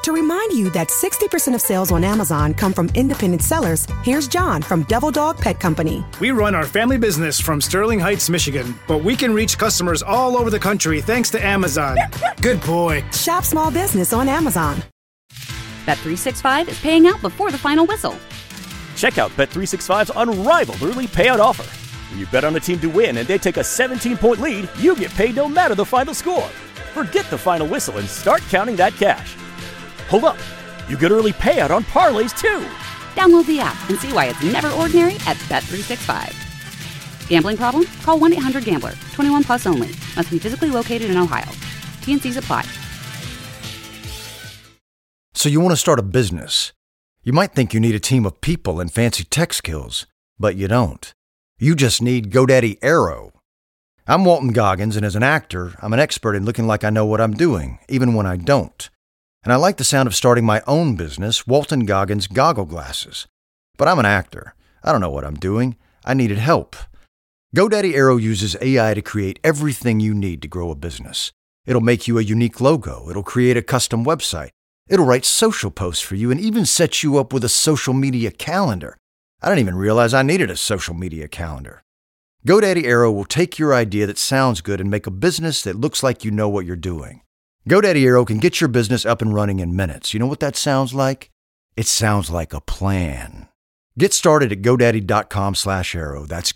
To remind you that 60% of sales on Amazon come from independent sellers, here's John from Devil Dog Pet Company. We run our family business from Sterling Heights, Michigan, but we can reach customers all over the country thanks to Amazon. Good boy. Shop small business on Amazon. Bet365 is paying out before the final whistle. Check out Bet365's unrivaled early payout offer. When you bet on a team to win and they take a 17-point lead, you get paid no matter the final score. Forget the final whistle and start counting that cash. Hold up. You get early payout on parlays, too. Download the app and see why it's never ordinary at Bet365. Gambling problem? Call 1-800-GAMBLER. 21 plus only. Must be physically located in Ohio. T&Cs apply. So you want to start a business. You might think you need a team of people and fancy tech skills, but you don't. You just need GoDaddy Aero. I'm Walton Goggins, and as an actor, I'm an expert in looking like I know what I'm doing, even when I don't. And I like the sound of starting my own business, Walton Goggins Goggle Glasses. But I'm an actor. I don't know what I'm doing. I needed help. GoDaddy Aero uses AI to create everything you need to grow a business. It'll make you a unique logo. It'll create a custom website. It'll write social posts for you and even set you up with a social media calendar. I didn't even realize I needed a social media calendar. GoDaddy Aero will take your idea that sounds good and make a business that looks like you know what you're doing. GoDaddy Aero can get your business up and running in minutes. You know what that sounds like? It sounds like a plan. Get started at GoDaddy.com/Aero. That's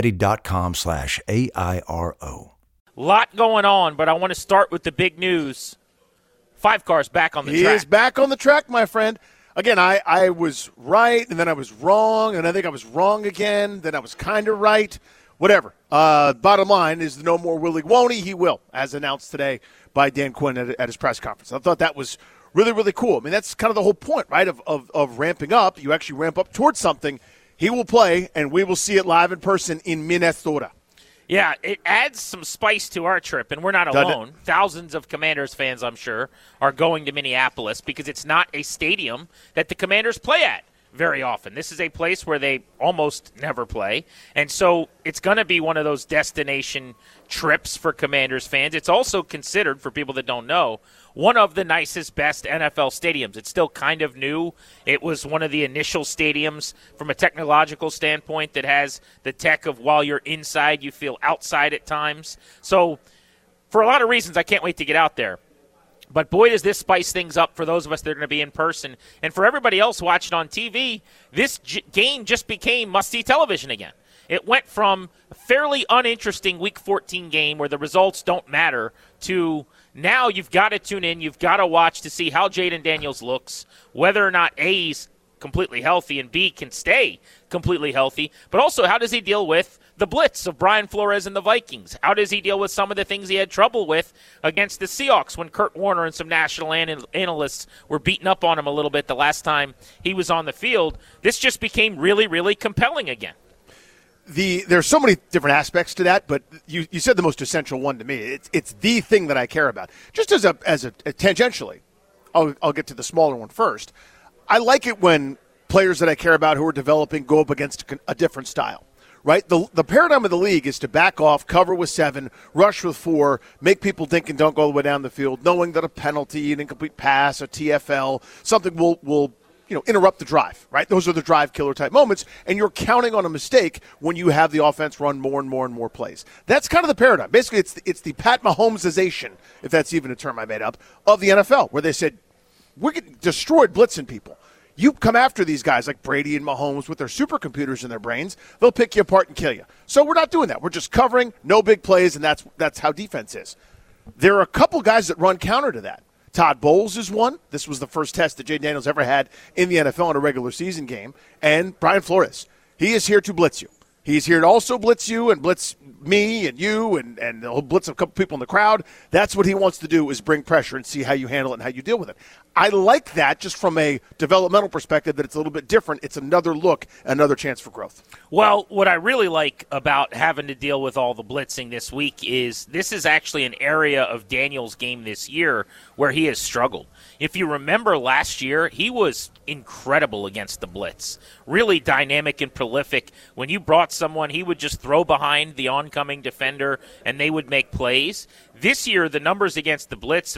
GoDaddy.com/AIRO. Lot going on, but I want to start with the big news. 5 Car's back on the track. He is back on the track, my friend. Again, I was right, and then I was wrong, and I think I was wrong again, then I was kind of right. Whatever. Bottom line is no more Willie Woney. He will, as announced today by Dan Quinn at his press conference. I thought that was really, really cool. I mean, that's kind of the whole point, right, of ramping up. You actually ramp up towards something. He will play, and we will see it live in person in Minnesota. Yeah, it adds some spice to our trip, and we're not alone. Thousands of Commanders fans, I'm sure, are going to Minneapolis because it's not a stadium that the Commanders play at very often. This is a place where they almost never play, and so it's going to be one of those destination trips for Commanders fans. It's also considered, for people that don't know, one of the nicest, best NFL stadiums. It's still kind of new. It was one of the initial stadiums from a technological standpoint that has the tech of while you're inside, you feel outside at times. So for a lot of reasons, I can't wait to get out there. But boy, does this spice things up for those of us that are going to be in person. And for everybody else watching on TV, this game just became must-see television again. It went from a fairly uninteresting Week 14 game where the results don't matter to now you've got to tune in, you've got to watch to see how Jaden Daniels looks, whether or not A, he's completely healthy and B, can stay completely healthy, but also how does he deal with the blitz of Brian Flores and the Vikings? How does he deal with some of the things he had trouble with against the Seahawks when Kurt Warner and some national analysts were beating up on him a little bit the last time he was on the field? This just became really, really compelling again. There's so many different aspects to that, but you said the most essential one to me. It's the thing that I care about. Just as a tangentially, I'll get to the smaller one first. I like it when players that I care about who are developing go up against a different style. Right? The paradigm of the league is to back off, cover with 7, rush with 4, make people think and don't go all the way down the field, knowing that a penalty, an incomplete pass, a TFL, something will interrupt the drive, right? Those are the drive killer type moments, and you're counting on a mistake when you have the offense run more and more and more plays. That's kind of the paradigm. Basically, it's the Pat Mahomesization, if that's even a term I made up, of the NFL, where they said, we're getting destroyed blitzing people. You come after these guys like Brady and Mahomes with their supercomputers in their brains, they'll pick you apart and kill you. So we're not doing that. We're just covering, no big plays, and that's how defense is. There are a couple guys that run counter to that. Todd Bowles is one. This was the first test that Jaden Daniels ever had in the NFL in a regular season game. And Brian Flores. He is here to blitz you. He's here to also blitz you and blitz me and you and he'll blitz a couple people in the crowd. That's what he wants to do, is bring pressure and see how you handle it and how you deal with it. I like that just from a developmental perspective, that it's a little bit different. It's another look, another chance for growth. Well, what I really like about having to deal with all the blitzing this week is this is actually an area of Daniels' game this year where he has struggled. If you remember last year, he was incredible against the blitz. Really dynamic and prolific. When you brought someone, he would just throw behind the oncoming defender and they would make plays. This year, the numbers against the blitz have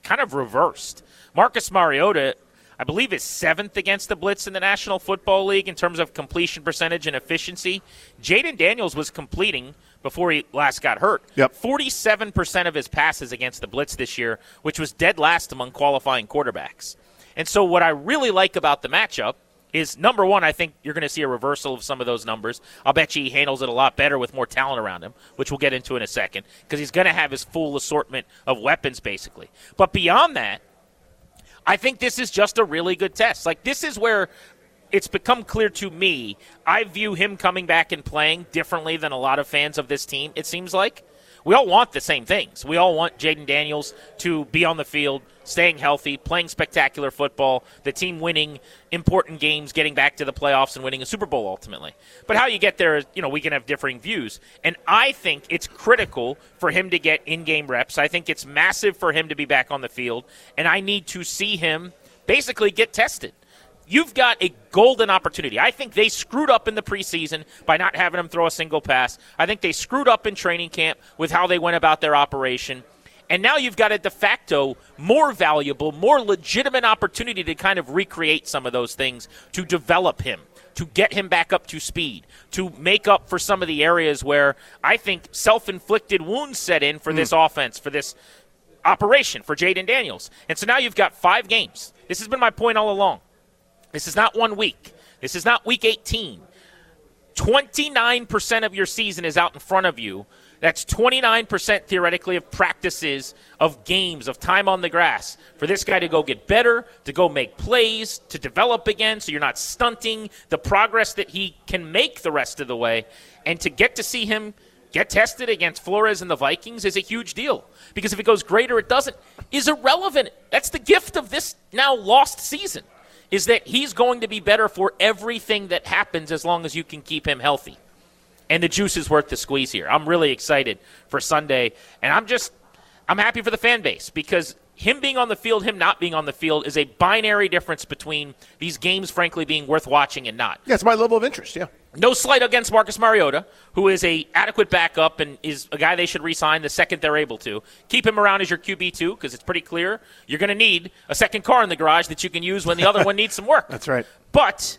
kind of reversed. Marcus Mariota, I believe, is 7th against the blitz in the National Football League in terms of completion percentage and efficiency. Jayden Daniels was completing, before he last got hurt, 47% of his passes against the blitz this year, which was dead last among qualifying quarterbacks. And so what I really like about the matchup is, number one, I think you're going to see a reversal of some of those numbers. I'll bet you he handles it a lot better with more talent around him, which we'll get into in a second, because he's going to have his full assortment of weapons, basically. But beyond that, I think this is just a really good test. Like, this is where it's become clear to me, I view him coming back and playing differently than a lot of fans of this team, it seems like. We all want the same things. We all want Jayden Daniels to be on the field, staying healthy, playing spectacular football, the team winning important games, getting back to the playoffs and winning a Super Bowl ultimately. But how you get there is, we can have differing views. And I think it's critical for him to get in-game reps. I think it's massive for him to be back on the field. And I need to see him basically get tested. You've got a golden opportunity. I think they screwed up in the preseason by not having him throw a single pass. I think they screwed up in training camp with how they went about their operation. And now you've got a de facto more valuable, more legitimate opportunity to kind of recreate some of those things, to develop him, to get him back up to speed, to make up for some of the areas where I think self-inflicted wounds set in for this offense, for this operation, for Jayden Daniels. And so now you've got 5 games. This has been my point all along. This is not 1 week. This is not week 18. 29% of your season is out in front of you. That's 29% theoretically of practices, of games, of time on the grass for this guy to go get better, to go make plays, to develop again so you're not stunting the progress that he can make the rest of the way. And to get to see him get tested against Flores and the Vikings is a huge deal. Because if it goes great or it doesn't is irrelevant. That's the gift of this now lost season, is that he's going to be better for everything that happens as long as you can keep him healthy. And the juice is worth the squeeze here. I'm really excited for Sunday. And I'm happy for the fan base, because him being on the field, him not being on the field is a binary difference between these games, frankly, being worth watching and not. Yeah, it's my level of interest, yeah. No slight against Marcus Mariota, who is a adequate backup and is a guy they should re-sign the second they're able to. Keep him around as your QB2, because it's pretty clear you're going to need a second car in the garage that you can use when the other one needs some work. That's right. But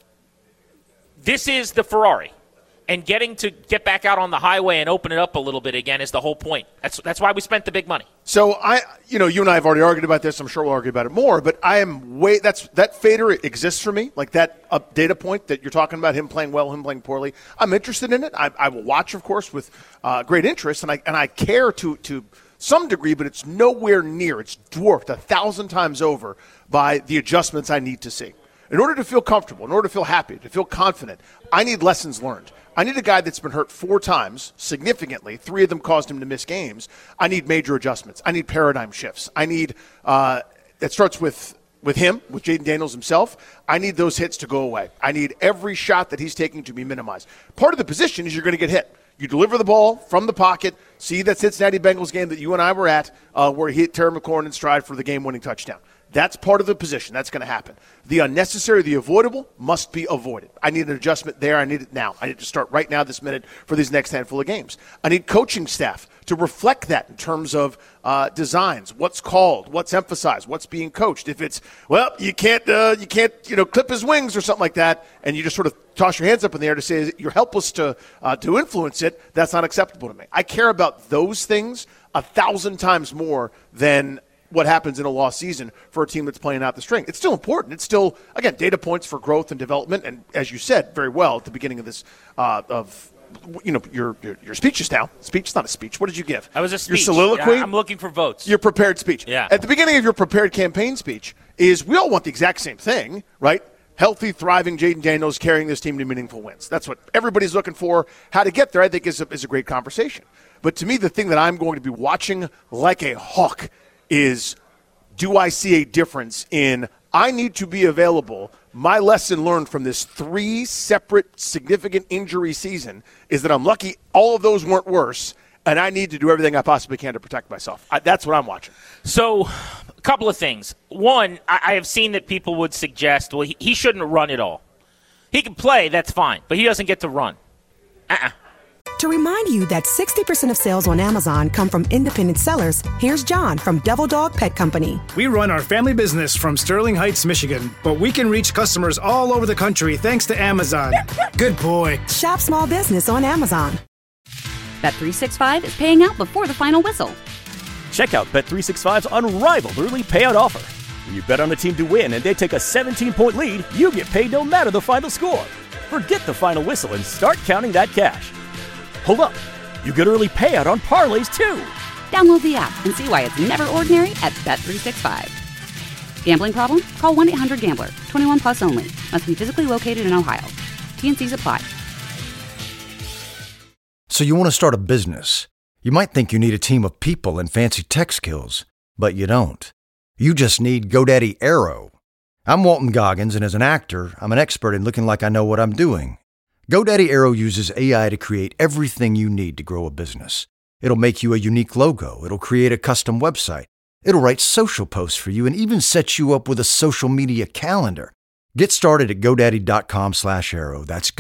this is the Ferrari. And getting to get back out on the highway and open it up a little bit again is the whole point. That's why we spent the big money. So you and I have already argued about this. I'm sure we'll argue about it more. But that fader exists for me, like that data point that you're talking about, him playing well, him playing poorly. I'm interested in it. I will watch, of course, with great interest, and I care to some degree, but it's nowhere near. It's dwarfed 1,000 times over by the adjustments I need to see. In order to feel comfortable, in order to feel happy, to feel confident, I need lessons learned. I need a guy that's been hurt 4 times, significantly. 3 of them caused him to miss games. I need major adjustments. I need paradigm shifts. I need that starts with him, with Jayden Daniels himself. I need those hits to go away. I need every shot that he's taking to be minimized. Part of the position is you're going to get hit. You deliver the ball from the pocket. See that Cincinnati Bengals game that you and I were at where he hit Terry McLaurin in stride for the game-winning touchdown. That's part of the position. That's going to happen. The unnecessary, the avoidable, must be avoided. I need an adjustment there. I need it now. I need to start right now this minute for these next handful of games. I need coaching staff to reflect that in terms of designs, what's called, what's emphasized, what's being coached. If it's, you can't clip his wings or something like that, and you just sort of toss your hands up in the air to say you're helpless to influence it, that's not acceptable to me. I care about those things 1,000 times more than what happens in a lost season for a team that's playing out the string. It's still important. It's still, again, data points for growth and development. And as you said very well at the beginning of this, your speech just now. Speech is not a speech. What did you give? I was a speech. Your soliloquy? Yeah, I'm looking for votes. Your prepared speech. Yeah. At the beginning of your prepared campaign speech is we all want the exact same thing, right? Healthy, thriving Jayden Daniels carrying this team to meaningful wins. That's what everybody's looking for. How to get there, I think, is a great conversation. But to me, the thing that I'm going to be watching like a hawk is, do I see a difference in I need to be available? My lesson learned from this 3 separate significant injury season is that I'm lucky all of those weren't worse, and I need to do everything I possibly can to protect myself. That's what I'm watching. So a couple of things. One, I have seen that people would suggest, well, he shouldn't run at all. He can play, that's fine, but he doesn't get to run. To remind you that 60% of sales on Amazon come from independent sellers, here's John from Devil Dog Pet Company. We run our family business from Sterling Heights, Michigan, but we can reach customers all over the country thanks to Amazon. Good boy. Shop small business on Amazon. Bet365 is paying out before the final whistle. Check out Bet365's unrivaled early payout offer. When you bet on a team to win and they take a 17-point lead, you get paid no matter the final score. Forget the final whistle and start counting that cash. Hold up. You get early payout on parlays, too. Download the app and see why it's never ordinary at Bet365. Gambling problem? Call 1-800-GAMBLER. 21 plus only. Must be physically located in Ohio. T&Cs apply. So you want to start a business. You might think you need a team of people and fancy tech skills, but you don't. You just need GoDaddy Aero. I'm Walton Goggins, and as an actor, I'm an expert in looking like I know what I'm doing. GoDaddy Aero uses AI to create everything you need to grow a business. It'll make you a unique logo. It'll create a custom website. It'll write social posts for you and even set you up with a social media calendar. Get started at GoDaddy.com/Aero. That's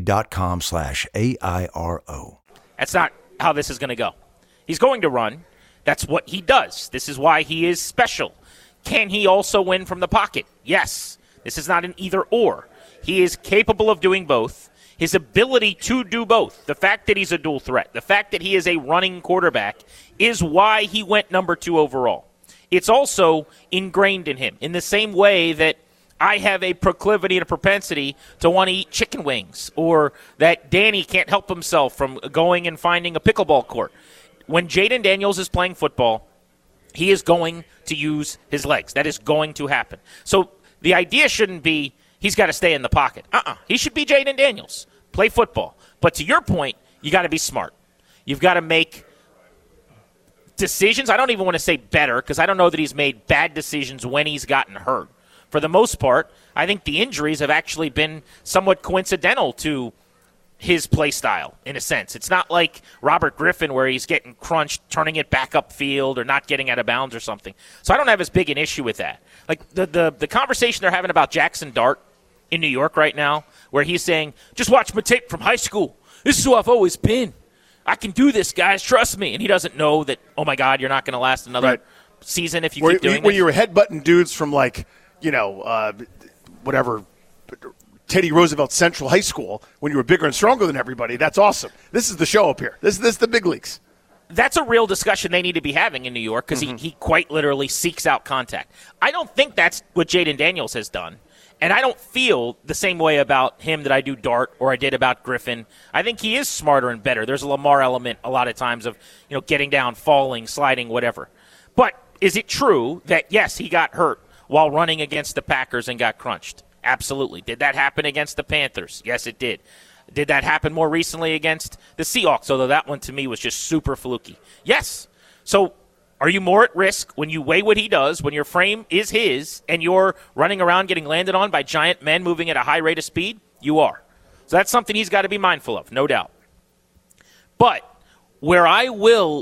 GoDaddy.com/AIRO. That's not how this is going to go. He's going to run. That's what he does. This is why he is special. Can he also win from the pocket? Yes. This is not an either or. He is capable of doing both. His ability to do both, the fact that he's a dual threat, the fact that he is a running quarterback, is why he went number 2 overall. It's also ingrained in him in the same way that I have a proclivity and a propensity to want to eat chicken wings, or that Danny can't help himself from going and finding a pickleball court. When Jayden Daniels is playing football, he is going to use his legs. That is going to happen. So the idea shouldn't be he's got to stay in the pocket. He should be Jayden Daniels. Play football. But to your point, you got to be smart. You've got to make decisions. I don't even want to say better, because I don't know that he's made bad decisions when he's gotten hurt. For the most part, I think the injuries have actually been somewhat coincidental to his play style, in a sense. It's not like Robert Griffin where he's getting crunched, turning it back upfield, or not getting out of bounds or something. So I don't have as big an issue with that. Like the conversation they're having about Jackson Dart in New York right now, where he's saying, just watch my tape from high school. This is who I've always been. I can do this, guys. Trust me. And he doesn't know that, oh, my God, you're not going to last another season if you keep doing when this. you were headbutting dudes from, like, whatever, Teddy Roosevelt Central High School, when you were bigger and stronger than everybody, that's awesome. This is the show up here. This is the big leagues. That's a real discussion they need to be having in New York, because he quite literally seeks out contact. I don't think that's what Jayden Daniels has done. And I don't feel the same way about him that I do Dart or I did about Griffin. I think he is smarter and better. There's a Lamar element a lot of times of, getting down, falling, sliding, whatever. But is it true that, yes, he got hurt while running against the Packers and got crunched? Absolutely. Did that happen against the Panthers? Yes, it did. Did that happen more recently against the Seahawks, although that one to me was just super fluky? Yes. So are you more at risk when you weigh what he does, when your frame is his, and you're running around getting landed on by giant men moving at a high rate of speed? You are. So that's something he's got to be mindful of, no doubt. But where I will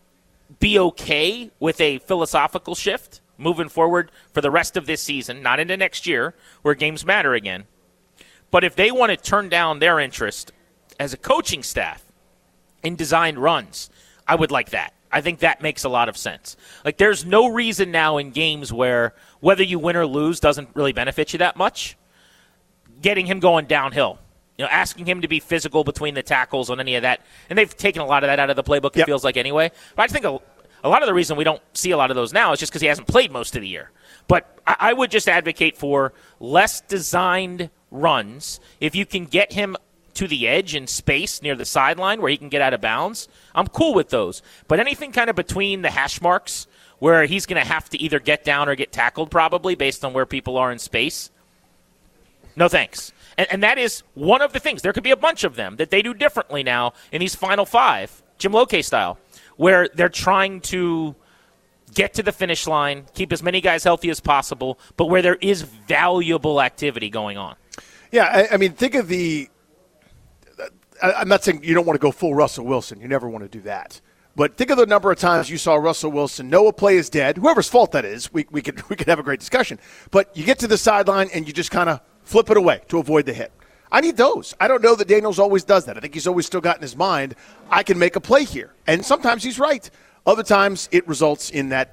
be okay with a philosophical shift moving forward for the rest of this season, not into next year where games matter again, but if they want to turn down their interest as a coaching staff in designed runs, I would like that. I think that makes a lot of sense. Like, there's no reason now in games where whether you win or lose doesn't really benefit you that much, getting him going downhill, asking him to be physical between the tackles on any of that. And they've taken a lot of that out of the playbook, it feels like, anyway. But I think a lot of the reason we don't see a lot of those now is just because he hasn't played most of the year. But I would just advocate for less designed runs. If you can get him to the edge in space near the sideline where he can get out of bounds, I'm cool with those. But anything kind of between the hash marks where he's going to have to either get down or get tackled probably based on where people are in space, no thanks. And that is one of the things. There could be a bunch of them that they do differently now in these final 5, Jim Lokay style, where they're trying to get to the finish line, keep as many guys healthy as possible, but where there is valuable activity going on. Yeah, I mean, think of I'm not saying you don't want to go full Russell Wilson. You never want to do that. But think of the number of times you saw Russell Wilson know a play is dead, whoever's fault that is. We could have a great discussion. But you get to the sideline and you just kind of flip it away to avoid the hit. I need those. I don't know that Daniels always does that. I think he's always still got in his mind, I can make a play here. And sometimes he's right. Other times it results in that,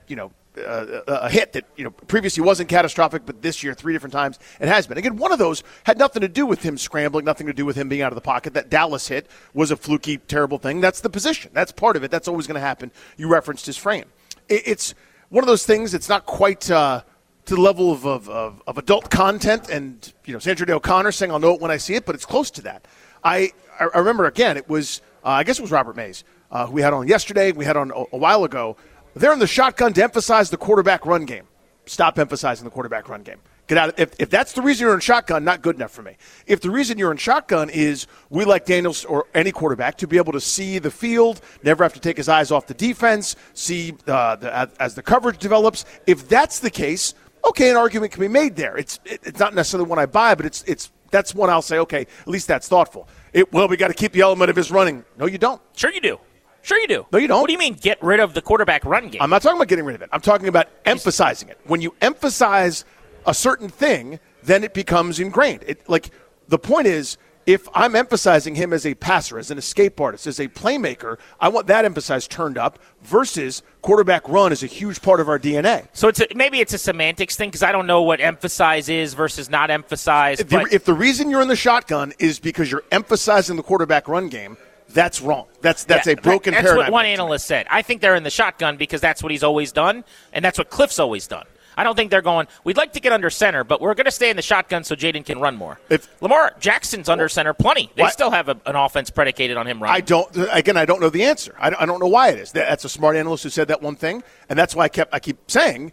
a hit that, previously wasn't catastrophic, but this year 3 different times it has been. Again, one of those had nothing to do with him scrambling, nothing to do with him being out of the pocket. That Dallas hit was a fluky, terrible thing. That's the position. That's part of it. That's always going to happen. You referenced his frame. It's one of those things. It's not quite to the level of adult content and, Sandra Day O'Connor saying I'll know it when I see it, but it's close to that. I remember, again, it was, I guess it was Robert Mays, who we had on yesterday, we had on a while ago. They're in the shotgun to emphasize the quarterback run game. Stop emphasizing the quarterback run game. Get out. If that's the reason you're in shotgun, not good enough for me. If the reason you're in shotgun is we like Daniels or any quarterback to be able to see the field, never have to take his eyes off the defense, see as the coverage develops. If that's the case, okay, an argument can be made there. It's not necessarily one I buy, but that's one I'll say, okay, at least that's thoughtful. We got to keep the element of his running. No, you don't. Sure you do. Sure you do. No, you don't. What do you mean get rid of the quarterback run game? I'm not talking about getting rid of it. I'm talking about emphasizing it. When you emphasize a certain thing, then it becomes ingrained. The point is, if I'm emphasizing him as a passer, as an escape artist, as a playmaker, I want that emphasis turned up versus quarterback run is a huge part of our DNA. So maybe it's a semantics thing because I don't know what emphasize is versus not emphasize. If the reason you're in the shotgun is because you're emphasizing the quarterback run game, that's wrong. That's a broken paradigm. That's what one analyst said. I think they're in the shotgun because that's what he's always done, and that's what Cliff's always done. I don't think they're going, we'd like to get under center, but we're going to stay in the shotgun so Jaden can run more. If Lamar Jackson's under center plenty. They still have an offense predicated on him running. I don't know the answer. I don't know why it is. That's a smart analyst who said that one thing, and that's why I keep saying,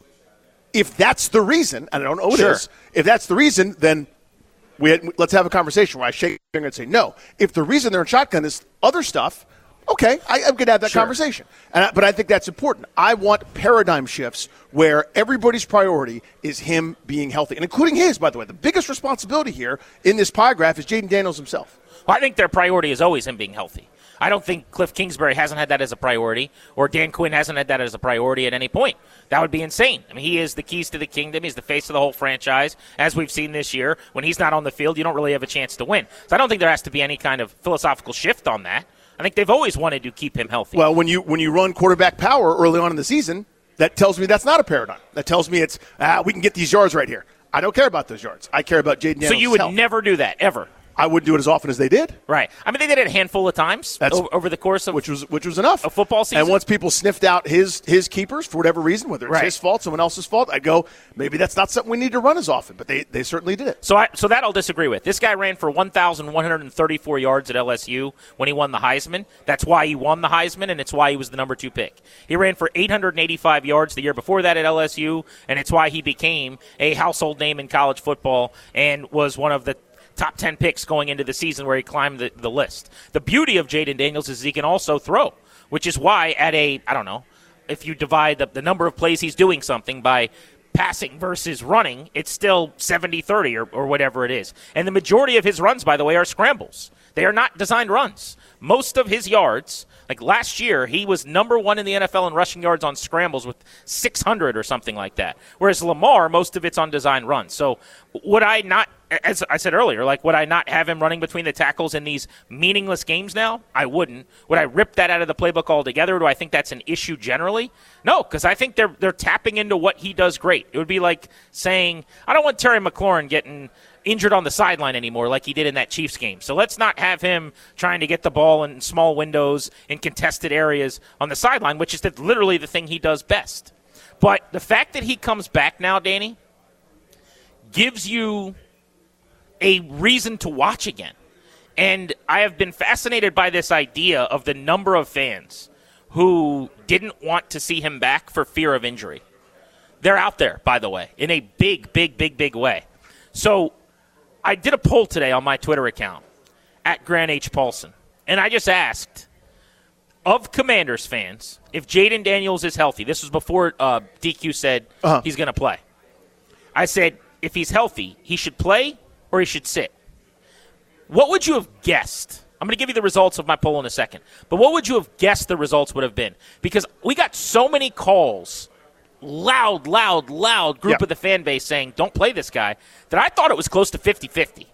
if that's the reason, and I don't know what it is, if that's the reason, then let's have a conversation where I shake my finger and say no. If the reason they're in shotgun is other stuff, okay, I'm going to have that conversation. But I think that's important. I want paradigm shifts where everybody's priority is him being healthy, and including his, by the way. The biggest responsibility here in this pie graph is Jaden Daniels himself. Well, I think their priority is always him being healthy. I don't think Cliff Kingsbury hasn't had that as a priority, or Dan Quinn hasn't had that as a priority at any point. That would be insane. I mean, he is the keys to the kingdom. He's the face of the whole franchise. As we've seen this year, when he's not on the field, you don't really have a chance to win. So I don't think there has to be any kind of philosophical shift on that. I think they've always wanted to keep him healthy. Well, when you run quarterback power early on in the season, that tells me that's not a paradigm. That tells me it's, we can get these yards right here. I don't care about those yards. I care about Jaden Daniels' So you would health. Never do that, ever? I wouldn't do it as often as they did. Right. I mean, they did it a handful of times over the course of which was enough. A football season. And once people sniffed out his keepers for whatever reason, whether it's his fault, someone else's fault, I'd go, maybe that's not something we need to run as often. But they certainly did it. So that I'll disagree with. This guy ran for 1,134 yards at LSU when he won the Heisman. That's why he won the Heisman, and it's why he was the number 2 pick. He ran for 885 yards the year before that at LSU, and it's why he became a household name in college football and was one of the top 10 picks going into the season where he climbed the list. The beauty of Jaden Daniels is he can also throw, which is why at if you divide the number of plays he's doing something by passing versus running, it's still 70-30 or whatever it is. And the majority of his runs, by the way, are scrambles. They are not designed runs. Most of his yards, like last year, he was number 1 in the NFL in rushing yards on scrambles with 600 or something like that. Whereas Lamar, most of it's on designed runs. So would I not, as I said earlier, would I not have him running between the tackles in these meaningless games now? I wouldn't. Would I rip that out of the playbook altogether? Do I think that's an issue generally? No, because I think they're tapping into what he does great. It would be like saying, I don't want Terry McLaurin getting injured on the sideline anymore like he did in that Chiefs game. So let's not have him trying to get the ball in small windows in contested areas on the sideline, which is literally the thing he does best. But the fact that he comes back now, Danny, gives you a reason to watch again. And I have been fascinated by this idea of the number of fans who didn't want to see him back for fear of injury. They're out there, by the way, in a big, big, big, big way. So I did a poll today on my Twitter account, at Grant H. Paulson, and I just asked, of Commanders fans, if Jaden Daniels is healthy, this was before DQ said he's going to play. I said, if he's healthy, he should play or he should sit. What would you have guessed? I'm going to give you the results of my poll in a second. But what would you have guessed the results would have been? Because we got so many calls, loud group of the fan base saying, don't play this guy, that I thought it was close to 50-50.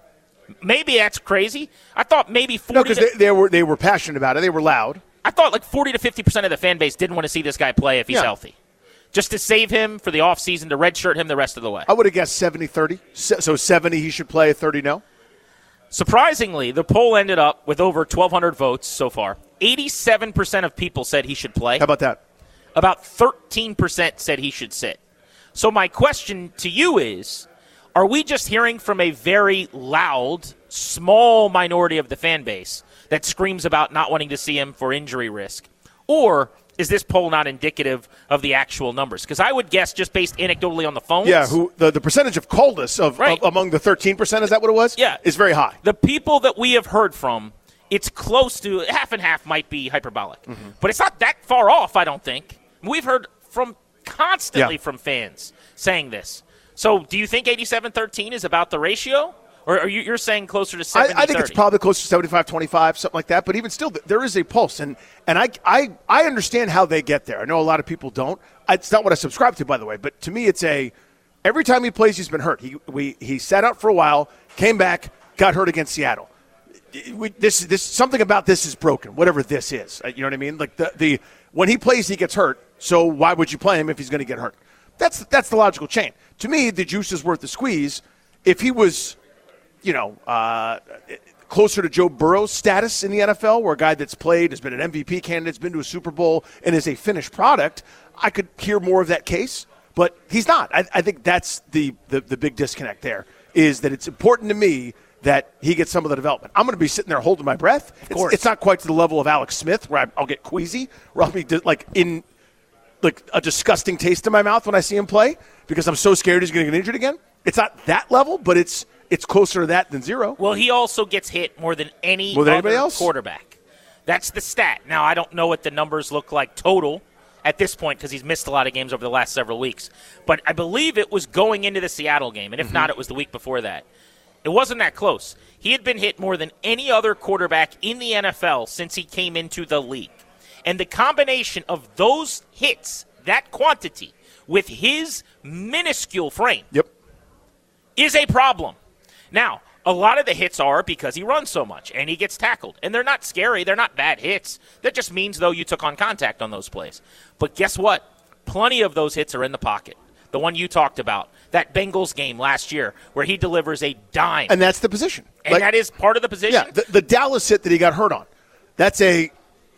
Maybe that's crazy. I thought maybe 40. No, because they were passionate about it. They were loud. I thought like 40 to 50% of the fan base didn't want to see this guy play if he's healthy. Just to save him for the offseason, to redshirt him the rest of the way. I would have guessed 70-30. So 70 he should play, 30 no. Surprisingly, the poll ended up with over 1,200 votes so far. 87% of people said he should play. How about that? About 13% said he should sit. So my question to you is, are we just hearing from a very loud, small minority of the fan base that screams about not wanting to see him for injury risk? Or is this poll not indicative of the actual numbers? Because I would guess, just based anecdotally on the phones. Yeah, the percentage of coldness of among the 13%, is that what it was? Yeah. Is very high. The people that we have heard from, it's close to half and half, might be hyperbolic. Mm-hmm. But it's not that far off, I don't think. We've heard from constantly from fans saying this. So do you think 87-13 is about the ratio? Or are you're saying closer to 70-30? I think it's probably closer to 75-25, something like that. But even still, there is a pulse. And I understand how they get there. I know a lot of people don't. It's not what I subscribe to, by the way. But to me, it's every time he plays, he's been hurt. He sat out for a while, came back, got hurt against Seattle. This something about this is broken, whatever this is. You know what I mean? Like the when he plays, he gets hurt. So why would you play him if he's going to get hurt? That's the logical chain. To me, the juice is worth the squeeze. If he was, closer to Joe Burrow's status in the NFL, where a guy that's played, has been an MVP candidate, has been to a Super Bowl, and is a finished product, I could hear more of that case. But he's not. I think that's the big disconnect there, is that it's important to me that he gets some of the development. I'm going to be sitting there holding my breath. It's not quite to the level of Alex Smith, where I'll get queasy, where I'll be in a disgusting taste in my mouth when I see him play, because I'm so scared he's going to get injured again. It's not that level, but it's closer to that than zero. Well, he also gets hit more than anybody else? Quarterback. That's the stat. Now, I don't know what the numbers look like total at this point, because he's missed a lot of games over the last several weeks. But I believe it was going into the Seattle game, and if not, it was the week before that. It wasn't that close. He had been hit more than any other quarterback in the NFL since he came into the league. And the combination of those hits, that quantity, with his minuscule frame is a problem. Now, a lot of the hits are because he runs so much and he gets tackled. And they're not scary. They're not bad hits. That just means, though, you took on contact on those plays. But guess what? Plenty of those hits are in the pocket. The one you talked about, that Bengals game last year where he delivers a dime. And that's the position. And that is part of the position. Yeah, the Dallas hit that he got hurt on. That's a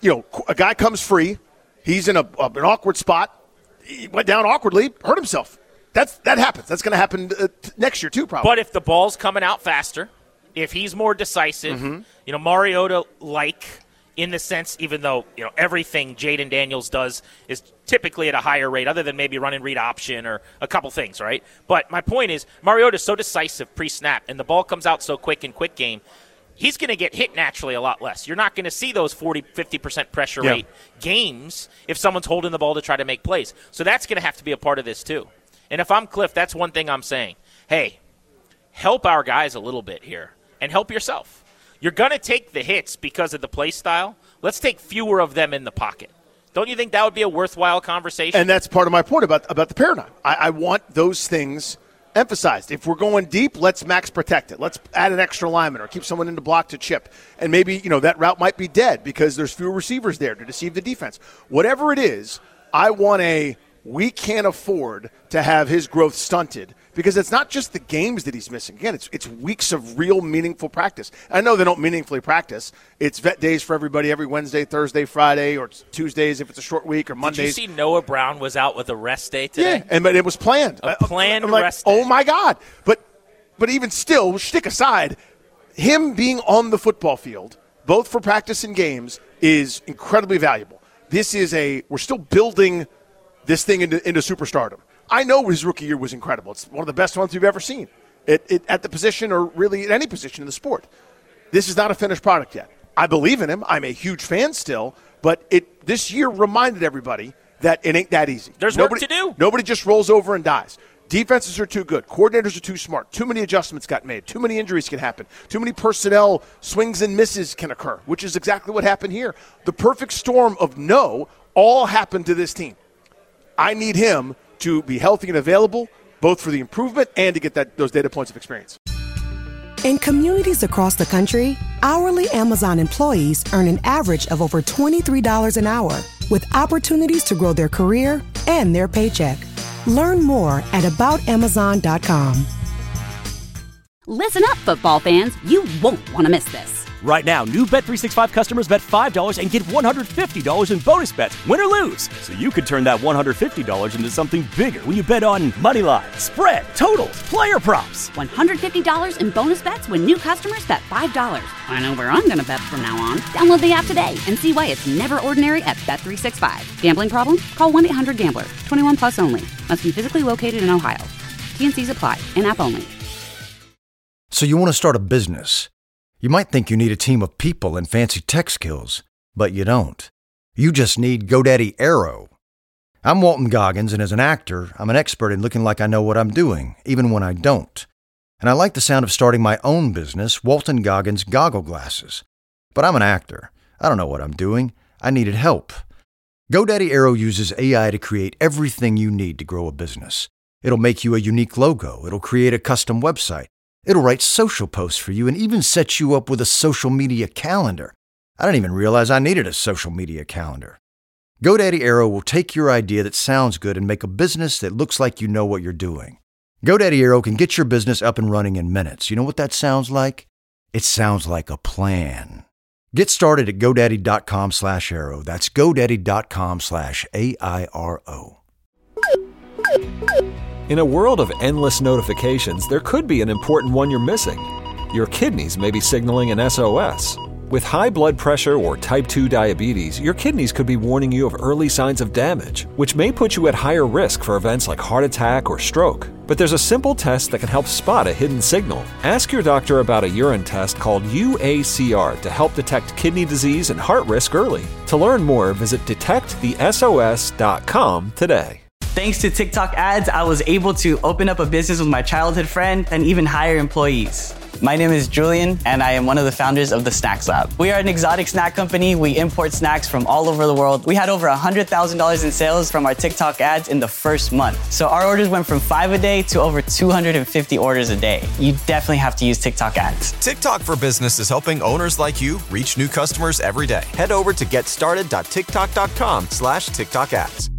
guy comes free. He's in an awkward spot. He went down awkwardly, hurt himself. That happens. That's going to happen next year too, probably. But if the ball's coming out faster, if he's more decisive, Mariota-like in the sense, even though everything Jaden Daniels does is typically at a higher rate, other than maybe run and read option or a couple things, right? But my point is, Mariota's so decisive pre-snap, and the ball comes out so quick in quick game, he's going to get hit naturally a lot less. You're not going to see those 40, 50% pressure rate games if someone's holding the ball to try to make plays. So that's going to have to be a part of this too. And if I'm Cliff, that's one thing I'm saying. Hey, help our guys a little bit here and help yourself. You're going to take the hits because of the play style. Let's take fewer of them in the pocket. Don't you think that would be a worthwhile conversation? And that's part of my point about the paradigm. I want those things emphasized. If we're going deep, let's max protect it. Let's add an extra lineman or keep someone in the block to chip. And maybe, that route might be dead because there's fewer receivers there to deceive the defense. Whatever it is, I want we can't afford to have his growth stunted, because it's not just the games that he's missing. Again, it's weeks of real meaningful practice. I know they don't meaningfully practice. It's vet days for everybody every Wednesday, Thursday, Friday, or Tuesdays if it's a short week, or Mondays. Did you see Noah Brown was out with a rest day today? Yeah, but it was planned. A planned rest day. Oh, my God. But even still, shtick aside, him being on the football field, both for practice and games, is incredibly valuable. We're still building this thing into superstardom. I know his rookie year was incredible. It's one of the best ones we've ever seen at the position, or really at any position in the sport. This is not a finished product yet. I believe in him. I'm a huge fan still, but this year reminded everybody that it ain't that easy. There's work to do. Nobody just rolls over and dies. Defenses are too good. Coordinators are too smart. Too many adjustments got made. Too many injuries can happen. Too many personnel swings and misses can occur, which is exactly what happened here. The perfect storm of all happened to this team. I need him to be healthy and available, both for the improvement and to get those data points of experience. In communities across the country, hourly Amazon employees earn an average of over $23 an hour, with opportunities to grow their career and their paycheck. Learn more at aboutamazon.com. Listen up, football fans. You won't want to miss this. Right now, new Bet365 customers bet $5 and get $150 in bonus bets, win or lose. So you could turn that $150 into something bigger when you bet on money line, spread, totals, player props. $150 in bonus bets when new customers bet $5. I know where I'm going to bet from now on. Download the app today and see why it's never ordinary at Bet365. Gambling problem? Call 1-800-GAMBLER. 21 plus only. Must be physically located in Ohio. T&Cs apply. In-app only. So you want to start a business. You might think you need a team of people and fancy tech skills, but you don't. You just need GoDaddy Aero. I'm Walton Goggins, and as an actor, I'm an expert in looking like I know what I'm doing, even when I don't. And I like the sound of starting my own business, Walton Goggins Goggle Glasses. But I'm an actor. I don't know what I'm doing. I needed help. GoDaddy Aero uses AI to create everything you need to grow a business. It'll make you a unique logo. It'll create a custom website. It'll write social posts for you and even set you up with a social media calendar. I didn't even realize I needed a social media calendar. GoDaddy Aero will take your idea that sounds good and make a business that looks like you know what you're doing. GoDaddy Aero can get your business up and running in minutes. You know what that sounds like? It sounds like a plan. Get started at GoDaddy.com/Aero. That's GoDaddy.com/AIRO. In a world of endless notifications, there could be an important one you're missing. Your kidneys may be signaling an SOS. With high blood pressure or type 2 diabetes, your kidneys could be warning you of early signs of damage, which may put you at higher risk for events like heart attack or stroke. But there's a simple test that can help spot a hidden signal. Ask your doctor about a urine test called UACR to help detect kidney disease and heart risk early. To learn more, visit detectthesos.com today. Thanks to TikTok ads, I was able to open up a business with my childhood friend and even hire employees. My name is Julian, and I am one of the founders of the Snacks Lab. We are an exotic snack company. We import snacks from all over the world. We had over $100,000 in sales from our TikTok ads in the first month. So our orders went from 5 a day to over 250 orders a day. You definitely have to use TikTok ads. TikTok for Business is helping owners like you reach new customers every day. Head over to getstarted.tiktok.com/TikTok ads.